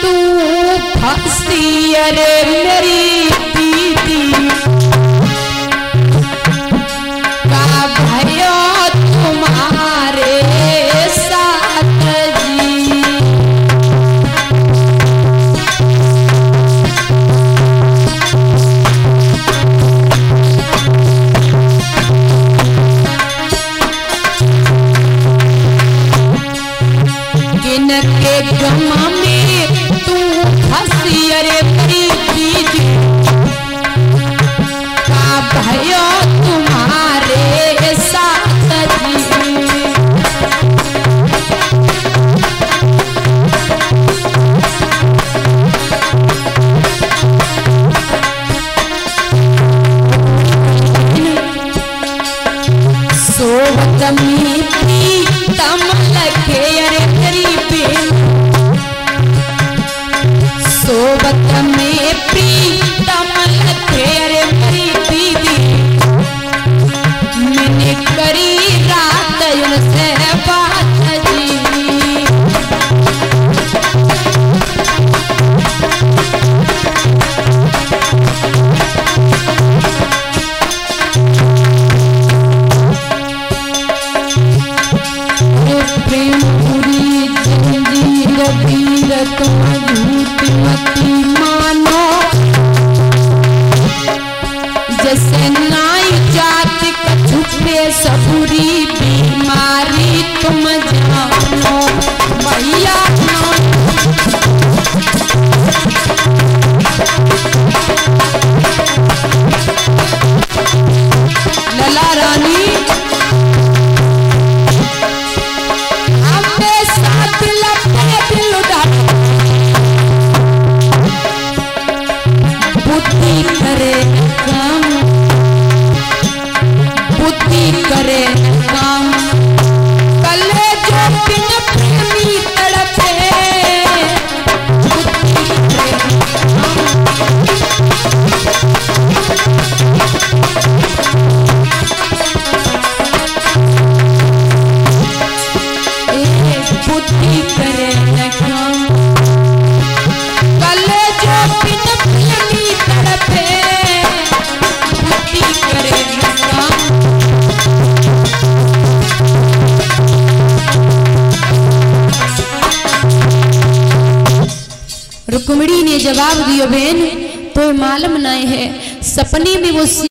तू फंसी अरे मेरी दीदी का भयो तुम्हारे साथ जी। के गम में तू हंसी अरे मेरी दीदी का भयो तुम्हारे साथ जी। सोवत में प्रीतम लगे अरे मेरी बेन सोबत में प्रीतम लगे अरे मेरी दीदी मैंने करी रात उनसे बात जी। प्रेम पूरी जंजीर वीर तुम झूठ मती मानो जैसे नाई जात छुपे सबूरी बीमारी तुम जानो भैया लला रानी बुद्धि करे काम कले जो बिन प्रेमी तड़पे बुद्धि करे बुद्धि करे काम कले जो बिन प्रेमी तड़पे बुद्धि करे काम। रुक्मिणी ने जवाब दियो बहन तो मालूम नहीं है सपने में वो